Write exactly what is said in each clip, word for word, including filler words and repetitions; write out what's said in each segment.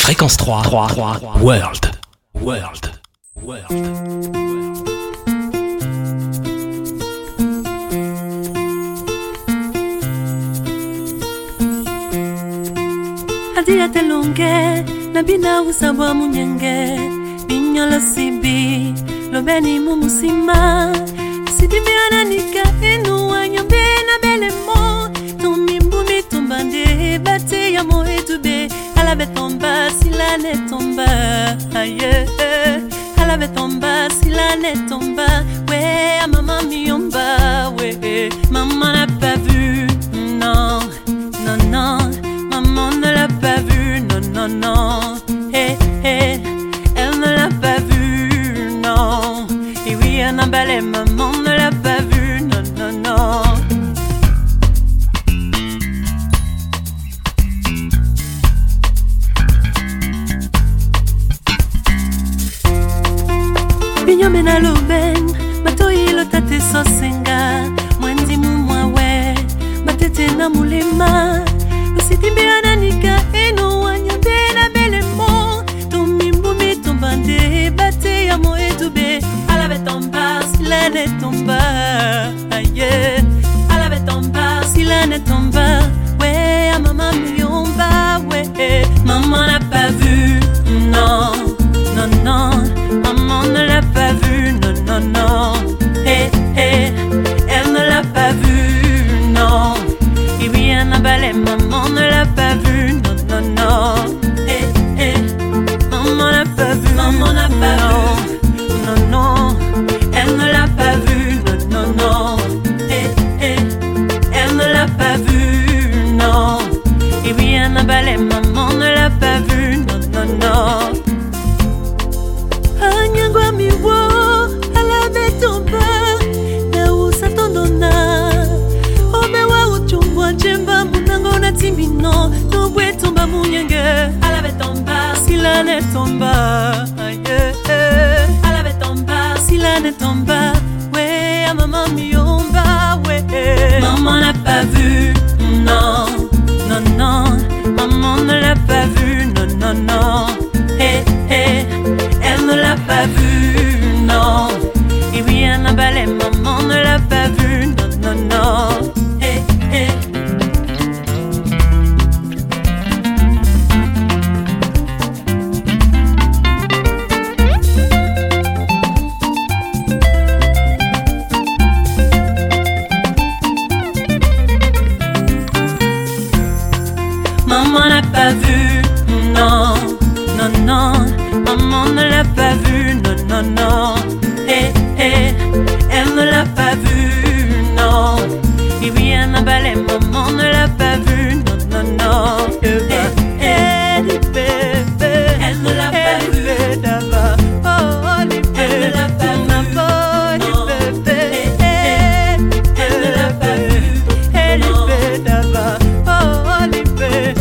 Fréquence trois, trois, trois, World, World, World. Hadi atelonge, nabina usabwa munyenge, binyola sibi, lobeni mumusima, sidibi ananika enu anyombe na belemo, tumimbu tumbande, bate ya mo etube, alabe tomba, sila ne tomba, aye, alabe tomba, sila ne tomba, we, maman miomba, we, maman n'a pas vu, non, non, non. Maman ne l'a pas vu, non, non, non. Hey, hey, elle ne l'a pas vu, non. Et oui, elle n'a pas les maman ne l'a pas vu, non, non, non. Binyo mena loben, mato ilo tate sosenga, mwendi mumwawe, matete na mulema. Sitimbe ananika eno wanyambe na belemo Tumimbu mitumbande bate ya mo etube Alabe tomba sila ne tomba Aye Alabe tomba sila ne tomba We a maman miomba We Maman n'a pas vu Non Non non Maman ne l'a pas vu Non non non Eh eh Elle ne l'a pas vu Non Et oui elle n'a pas les maman ne l'a pas vu, non, non, non. Eh, eh, maman n'a pas vu, maman n'a pas vu, non, non. Elle ne l'a pas vu, non, non, non. Eh, eh, elle ne l'a pas vu, non. Et oui, elle n'a pas les maman ne l'a pas vu, non, non, non. Anyangwa miwo, alabe tomba, na usatondona. Obewa uchungwa jemba munango na timino Nubwe tomba munyenge Alabe tomba Sila ne tomba Aye Alabe tomba Sila ne tomba We a maman miomba We Maman n'a pas vu Non Non non Maman ne l'a pas vu Non non non Eh eh Elle ne l'a pas vu Non Et oui elle n'a pas les maman ne l'a pas vu Non non non Eh eh Maman n'a pas vu, non, non, non. Maman ne l'a pas vu, non, non, non. Eh, eh, elle ne l'a pas vu, non. Et oui, elle n'a pas les maman ne l'a pas vu, non, non, non. Eh, eh, les bébés, elle ne l'a pas vu d'abord. Oh, les bébés, elle ne l'a pas vu. Non, les bébés, elle ne l'a pas vu. Elle est d'abord. Oh, les bébés.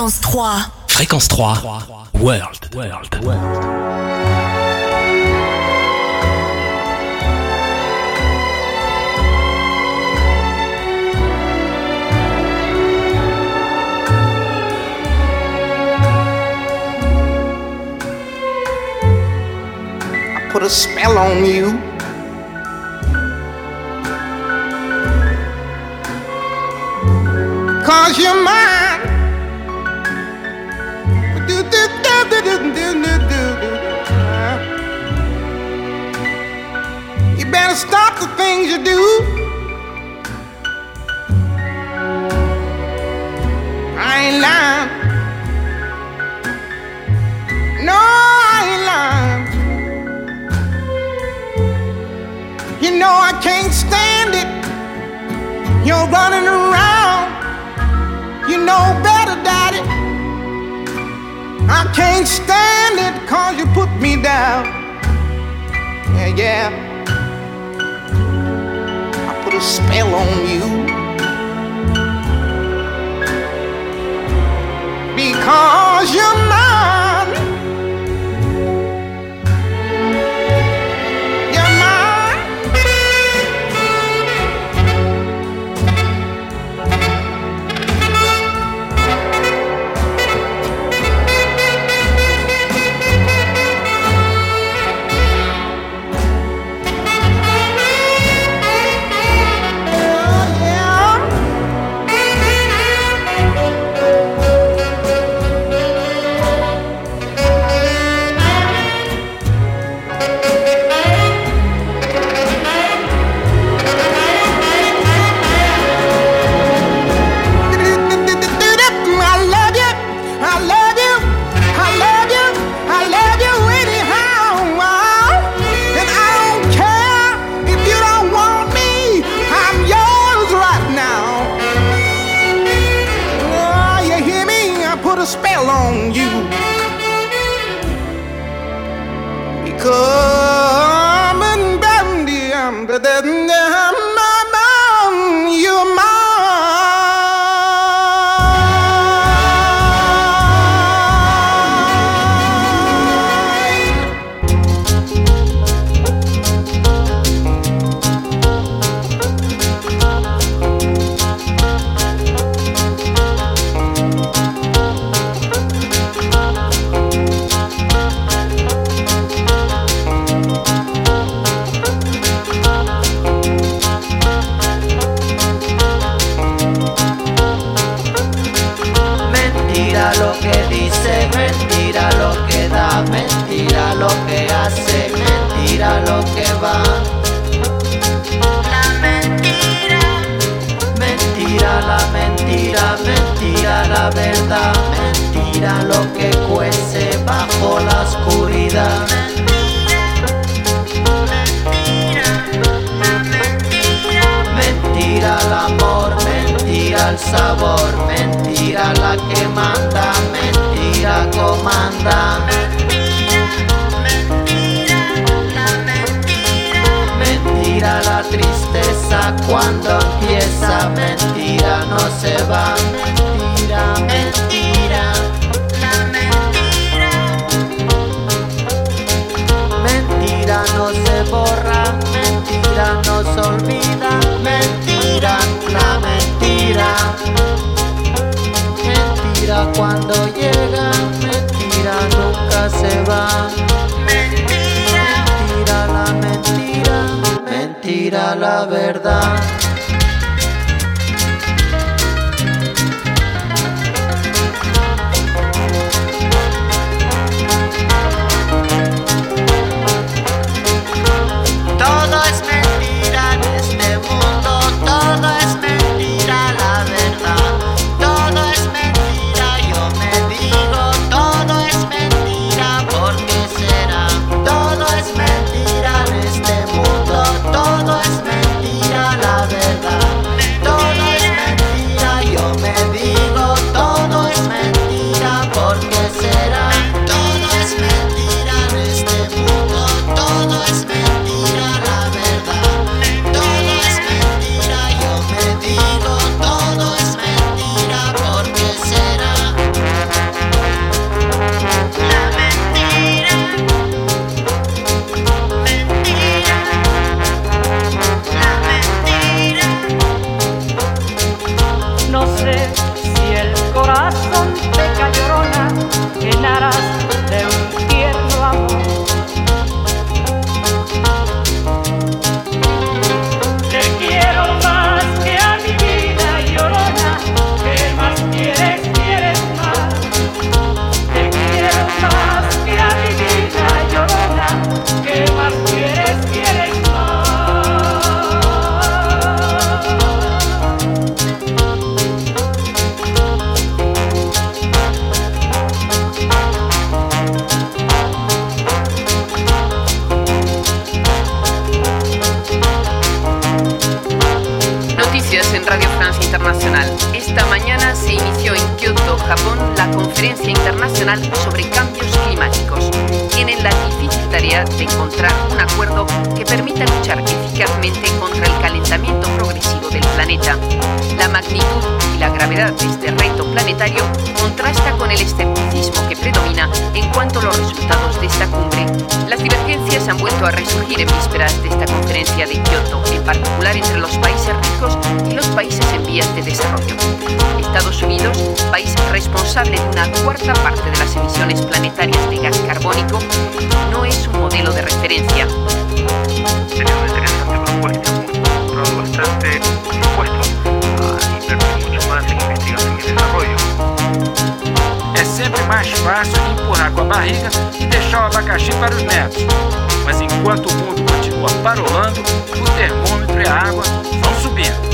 Fréquence trois. Fréquence trois. World. World. World. Put a spell on you. Cause you're mine. Do, do, do, do, do, do, do, do. You better stop the things you do. I ain't lying. No, I ain't lying. You know I can't stand it. You're running around. You know better, Daddy. I can't stand it cause you put me down. Yeah, yeah. I put a spell on you. Because you're mine. Todo es mentira en este mundo, todo es mentira, la verdad. Radio Francia Internacional. Esta mañana se inició en Kioto, Japón, la Conferencia Internacional sobre Cambios Climáticos. Tienen la difícil tarea de encontrar un acuerdo que permita luchar eficazmente contra el calentamiento progresivo del planeta. La magnitud y la gravedad de este reto planetario contrasta con el escepticismo que predomina en cuanto a los resultados de esta cumbre. Las divergencias han vuelto a resurgir en vísperas de esta conferencia de Kioto, en particular entre los países ricos y los países en vías de desarrollo. Estados Unidos, país responsable de una cuarta parte de las emisiones planetarias de gas carbónico, no es un modelo de referencia. Sería una interesante propuesta, un rol bastante dispuesto a invertir mucho más en investigación y desarrollo. É sempre mais fácil empurrar com a barriga e deixar o abacaxi para os netos. Mas enquanto o mundo continua parolando, o termômetro e a água vão subindo.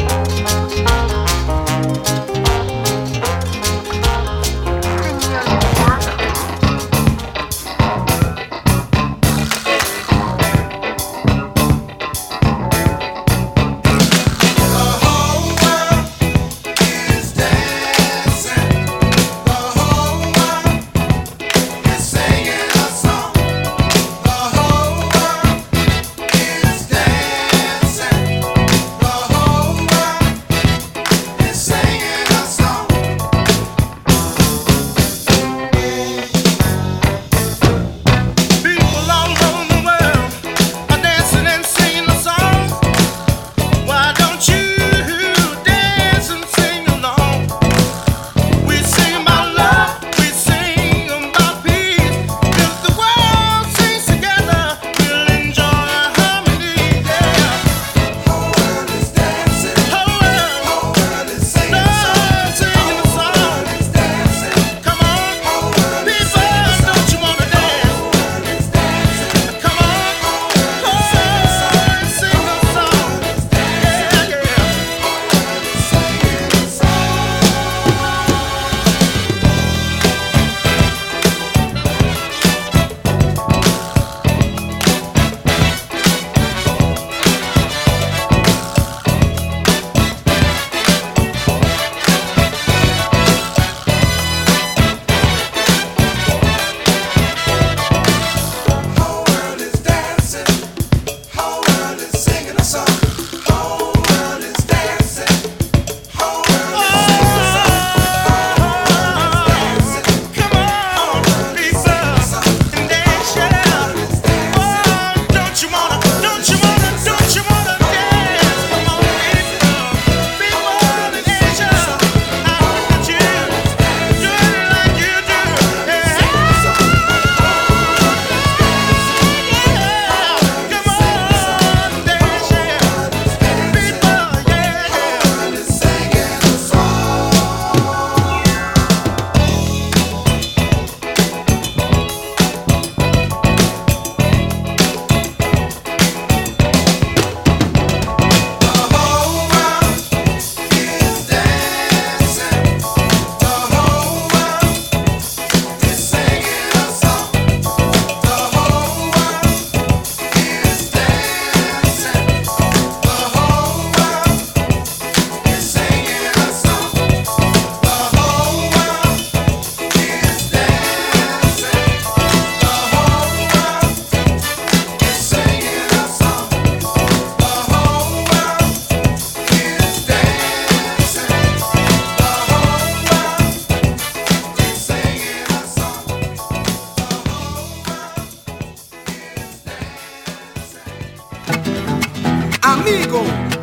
Amigo,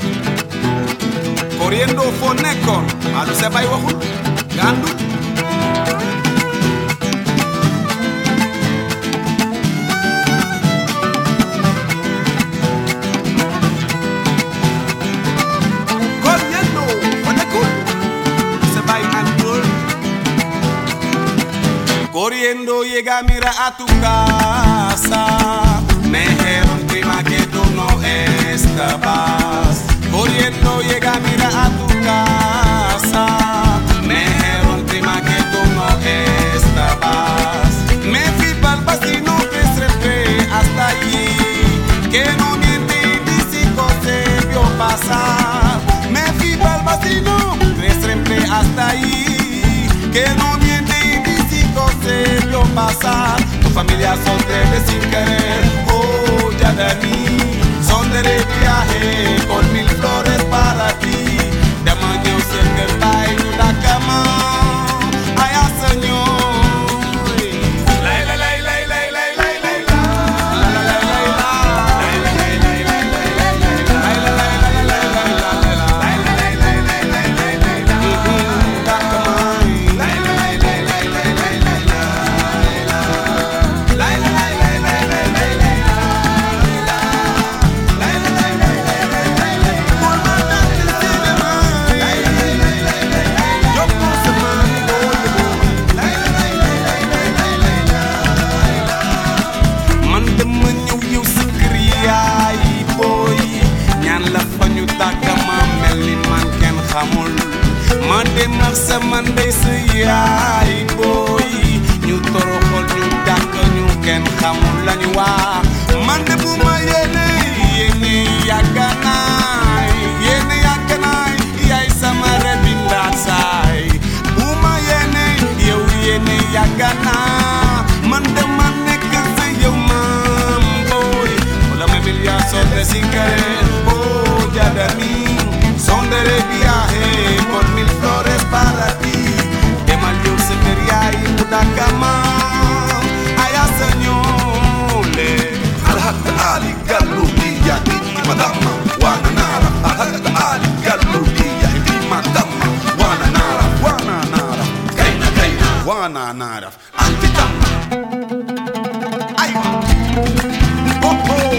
corriendo fo nekkoon maa du sa bay waxul gandu corriendo fo nekkoon sa bay andul corriendo llega mira a tu casa me dijeron prima que tú no estabas. Corriendo llega mira a tu casa. Me dijeron prima que tú no estabas. Me fui pa'l vecino que se fue hasta allí, que no ni entendí si se vio pasar. Me fui pa'l vacilo, crees siempre hasta ahí, que no miente y ni cinco se vio pasar. Tu familia son de sin querer, oh ya de mí, son de viaje con mil flores para ti. De mañana cerca el baile una cama, ay señor. Man dem nak sa man day sa yaay boy, ñu toroxol ñu dàq ñu kenn xamul lañu waa. Man de bu ma yéene yéene yàgg naay, yéene yàgg naay, yaay sama rebindaat saay. Bu ma yéene yow yéene yàgg naa, man de ma nekk sa yow maam boy. Hola me milia son de sin querer, oh ya de mí, son de viaje con mil flores para ti. Que mal yo se quería ir una cama, allá señores. Alhaq Ali Galudia Iti Madama Wananara. Alhaq Ali Galudia Iti Madama Wananara. Wananara Kaina Kaina Wananara Antitama. Ahí va. Oh oh.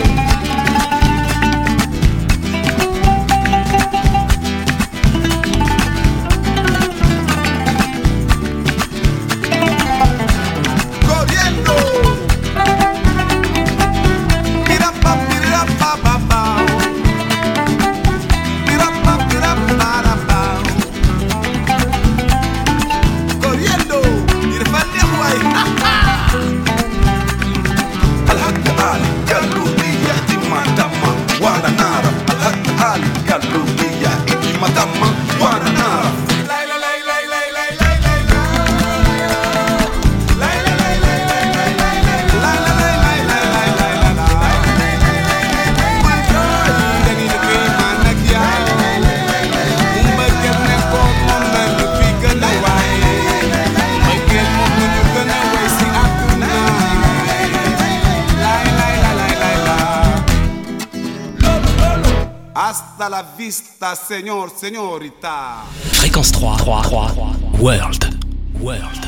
Hasta la vista, señor, señorita. Fréquence trois, trois, trois, World. World.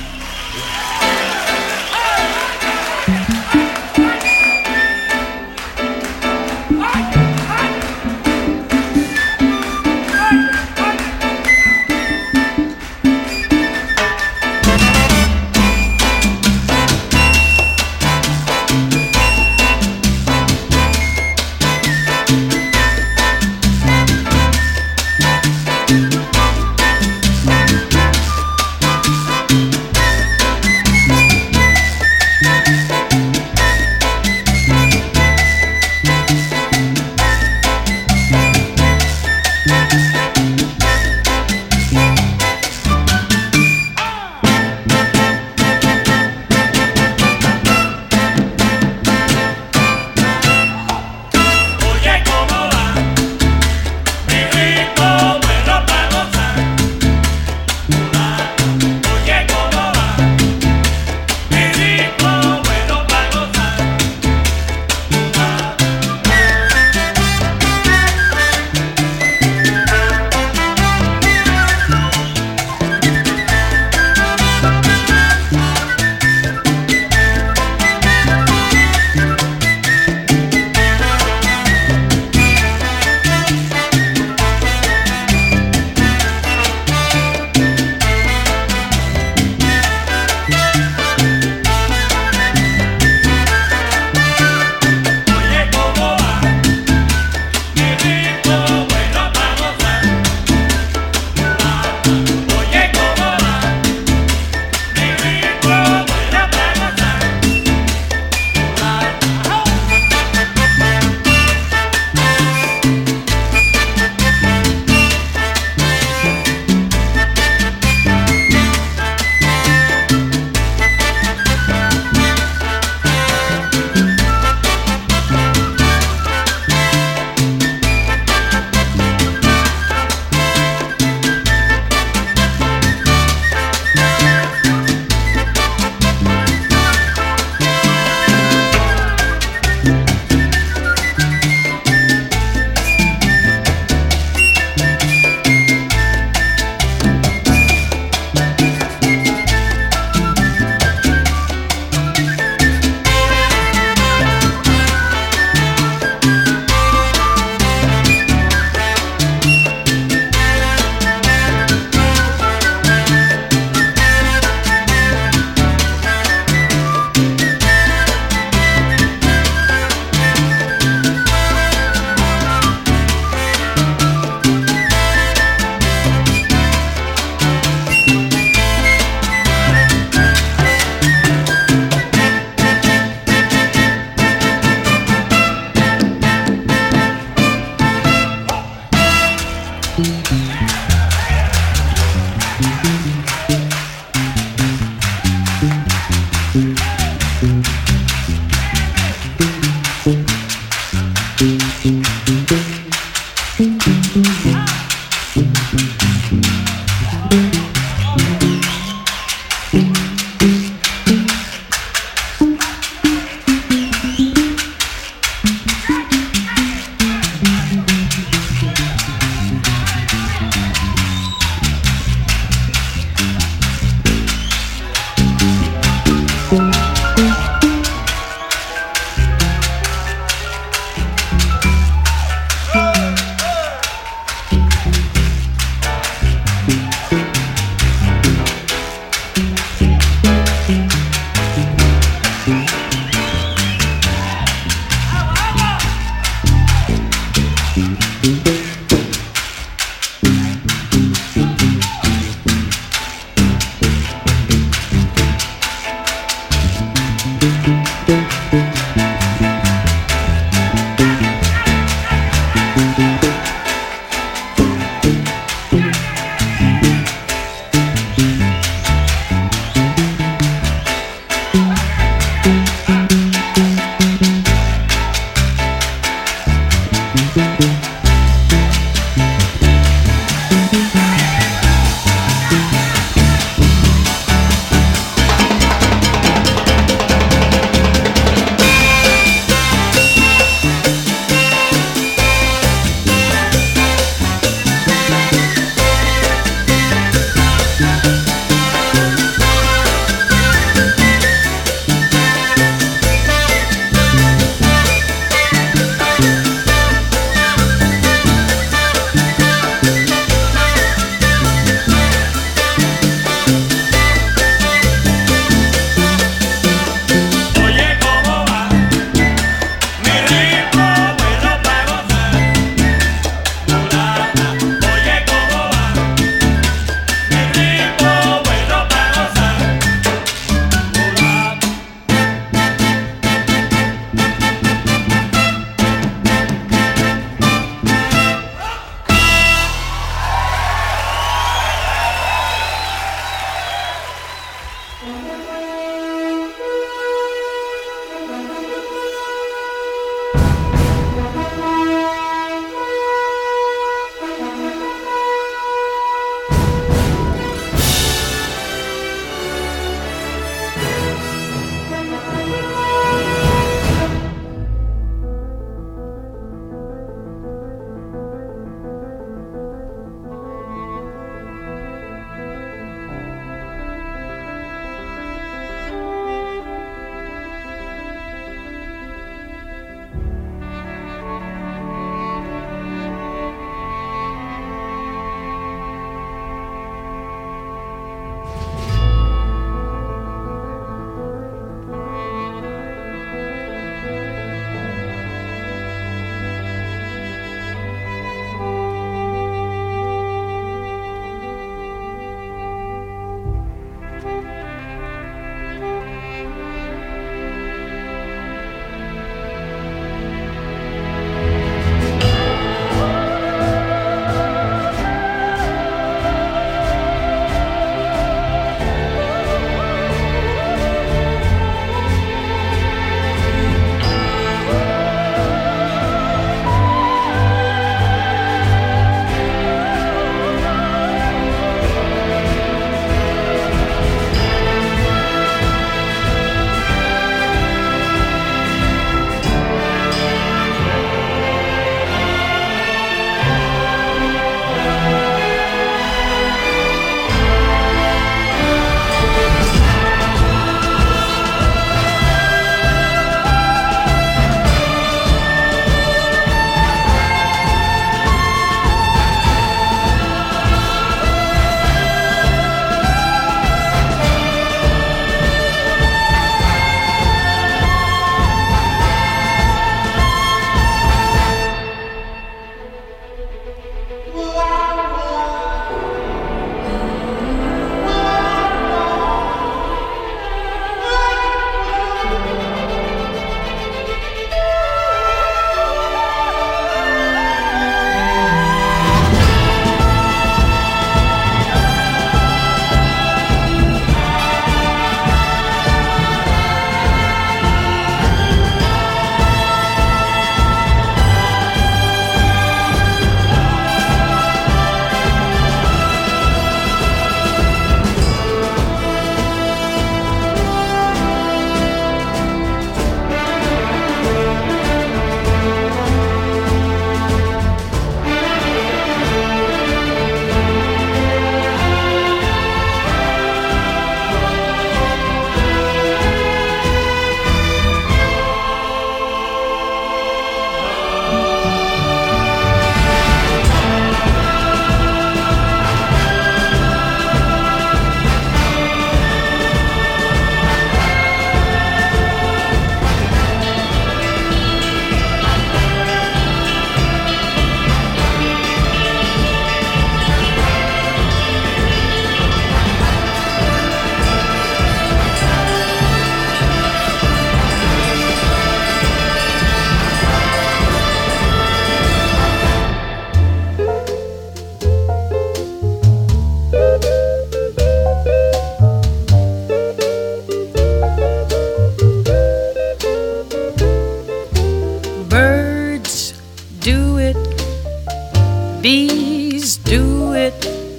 bees do it.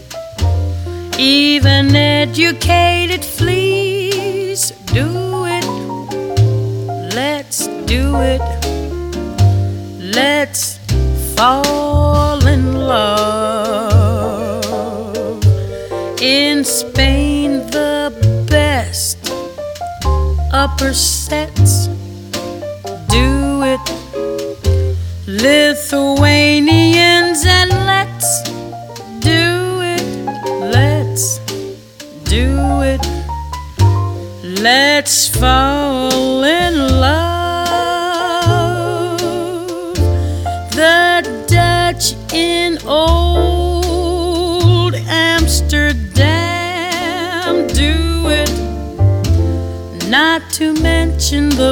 Even educated fleas do it. Let's do it. Let's fall in love. In Spain, the best upper sets do it. Lithuanians, and let's do it. Let's do it. Let's fall in love. The Dutch in old Amsterdam do it. Not to mention the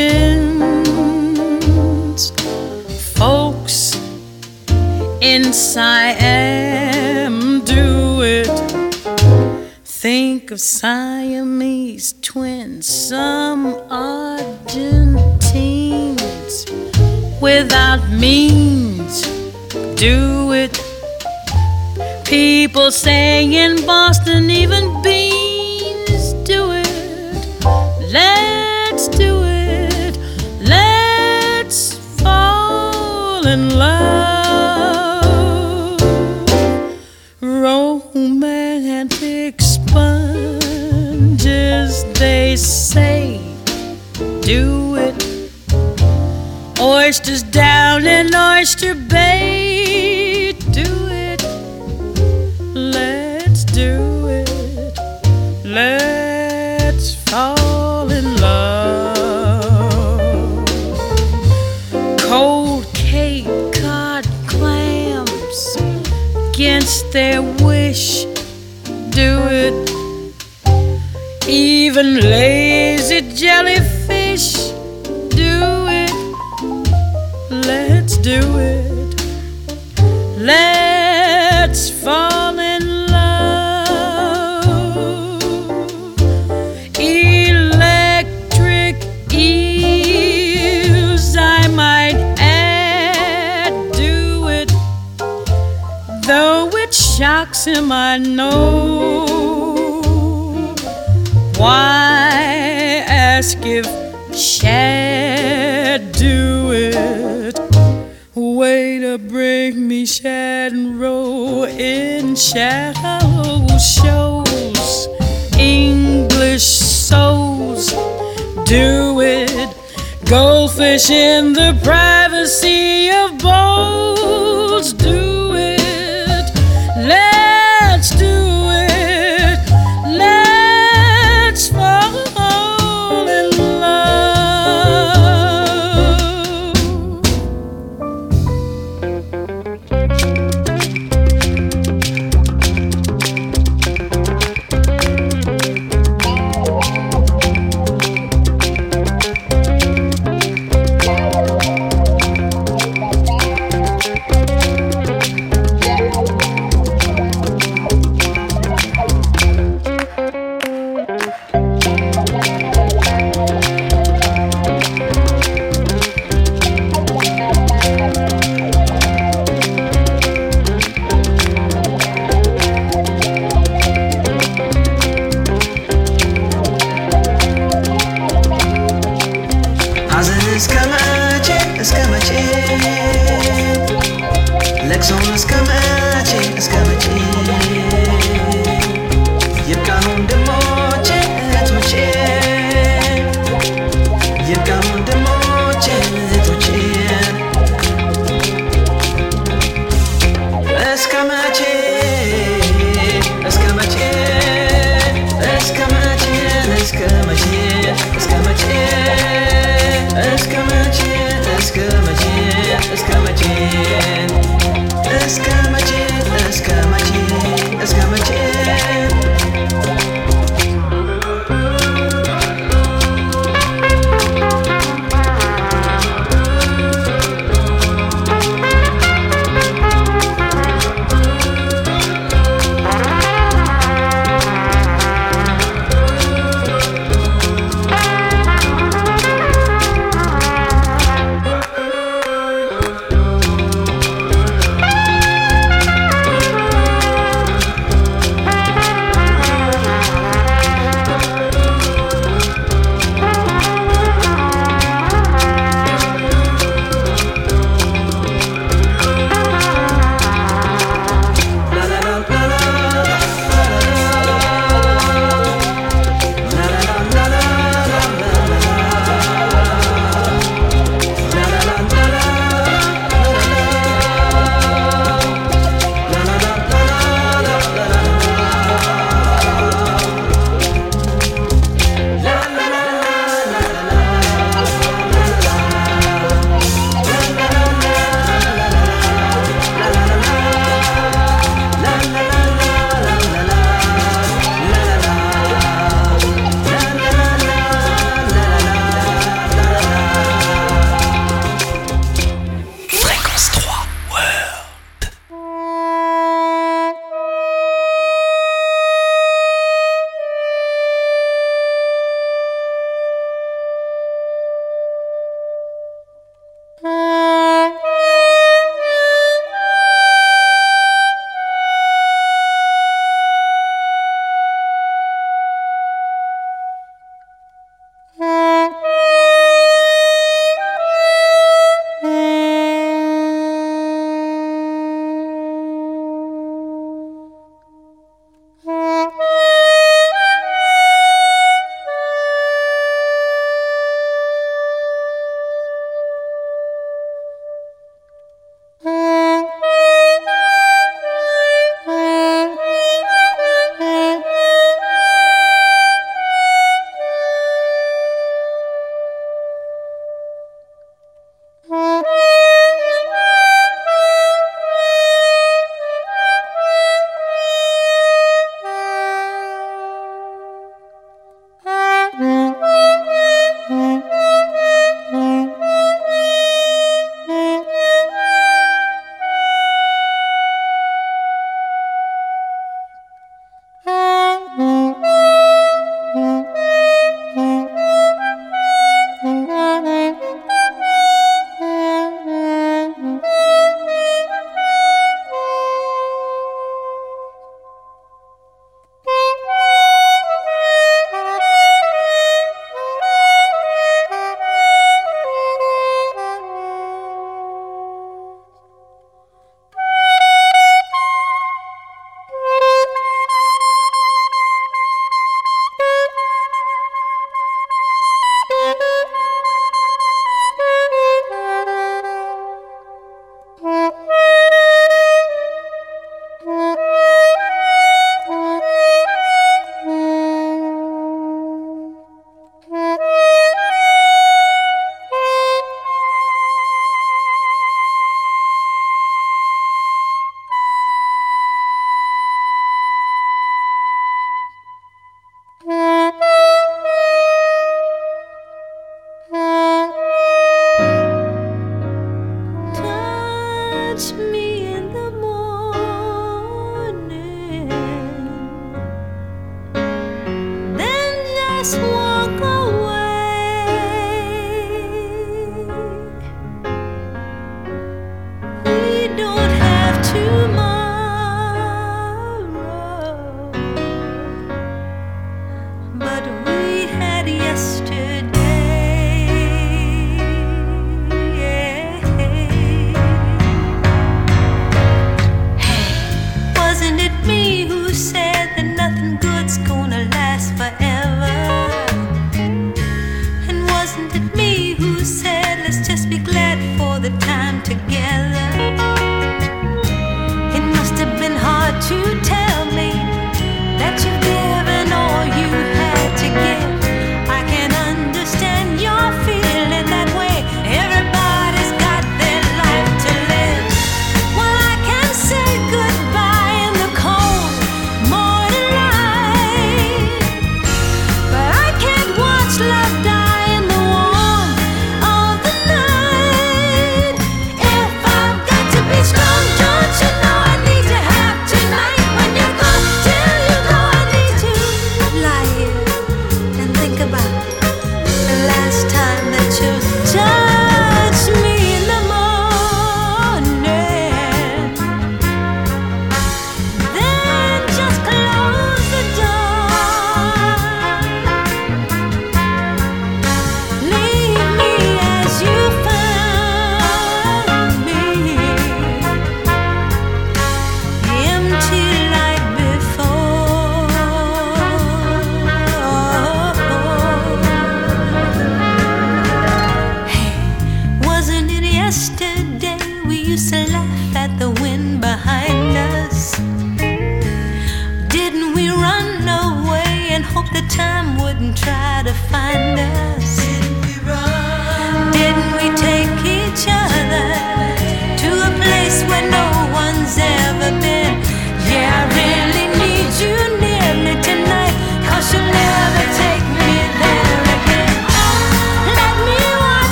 Finns. Folks in Siam do it. Think of Siamese twins, some Argentines without means do it. People saying in Boston even beans do it. Let's do it. Let's fall in love. Romantic sponges, they say, do it. Oysters down in Oyster Bay, do it. Let's do it. Let's fall in love. Cold Cape Cod clams, against their wish, do it. Even lazy jellyfish, do it. Let's do it. Let's fall in love. Electric eels, I might add, do it. Though it shocks him, I know. Why ask if Shad do it? Way to bring me Shad and roll in shallow shows. English souls do it. Goldfish in the privacy of bowls do it. Let's do it. Let's fall in love.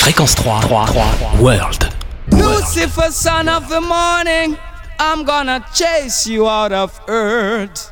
Fréquence trois, trois, trois, World. Lucifer, son of the morning, I'm gonna chase you out of earth.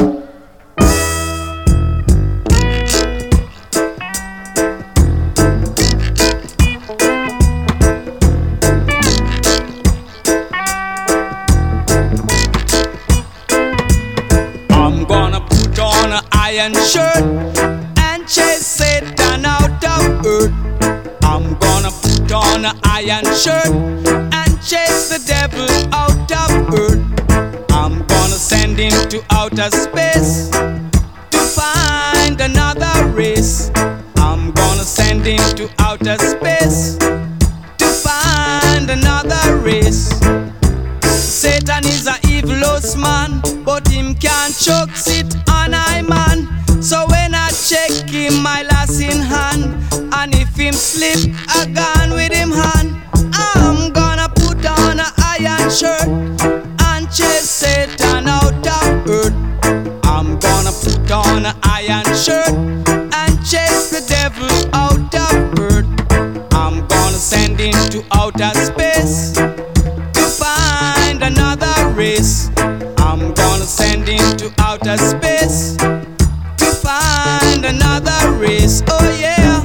I'm gonna put on an iron shirt and chase Satan out of earth. I'm gonna put on an iron shirt and chase the devil out of earth. I'm gonna send him to outer space to find another race. I'm gonna send him to outer space to find another race. Satan is a evilous man, but him can't choke sit on I man. So when I check him, my lass in hand, and if him slip, I gone with him hand. I'm gonna put on an iron shirt and chase Satan out of earth. I'm gonna put on an iron shirt and chase the devil out of earth. I'm gonna send him to outer space to find another race. I'm gonna send him to outer space to find another race. Oh yeah.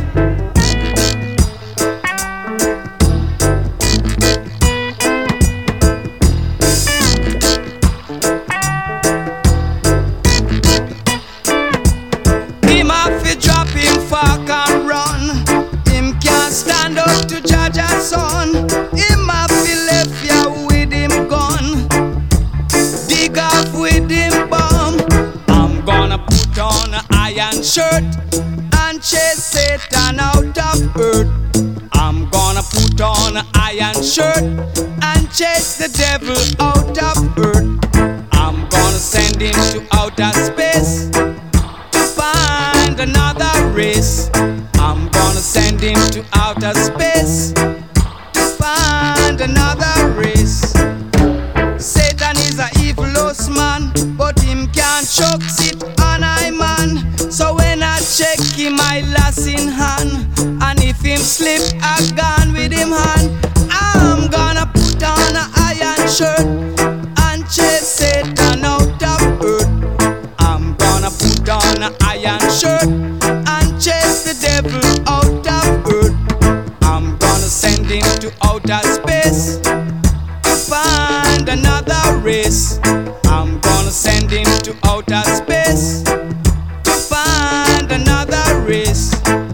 Him have to drop him fuck and run. Him can't stand up to judge a son. Him have to left ya with him gun, dig off with him bomb. I'm gonna put on an iron shirt and chase Satan out of earth. I'm gonna put on an iron shirt and chase the devil out of earth. I'm gonna send him to outer space to find another race. I'm gonna send him to outer space to find another race. Satan is a evilous man, but him can't choke sit on I man. So when I check him, I lass in hand, and if him slip, I gone with him hand. I'm gonna put on an iron shirt and chase Satan out of earth. I'm gonna put on an iron shirt and chase the devil out of earth. I'm gonna send him to outer space to find another race. I'm gonna send him to outer space to find another race.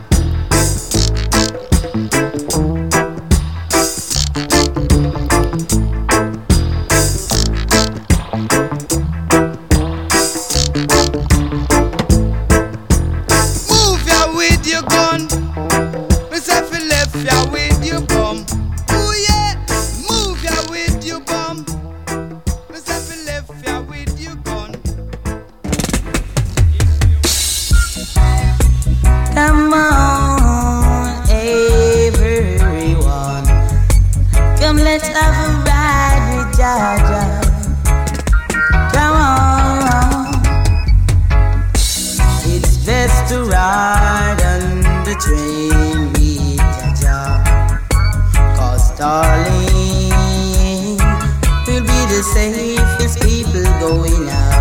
Move ya with your gun, myself you left ya with your bum. Ooh yeah, move ya with your bum, myself you left ya with your gun. Come on, everyone, come let's have a ride with Jaja. Come on, it's best to ride on the train with Jaja, 'cause darling, we'll be the safest people going out.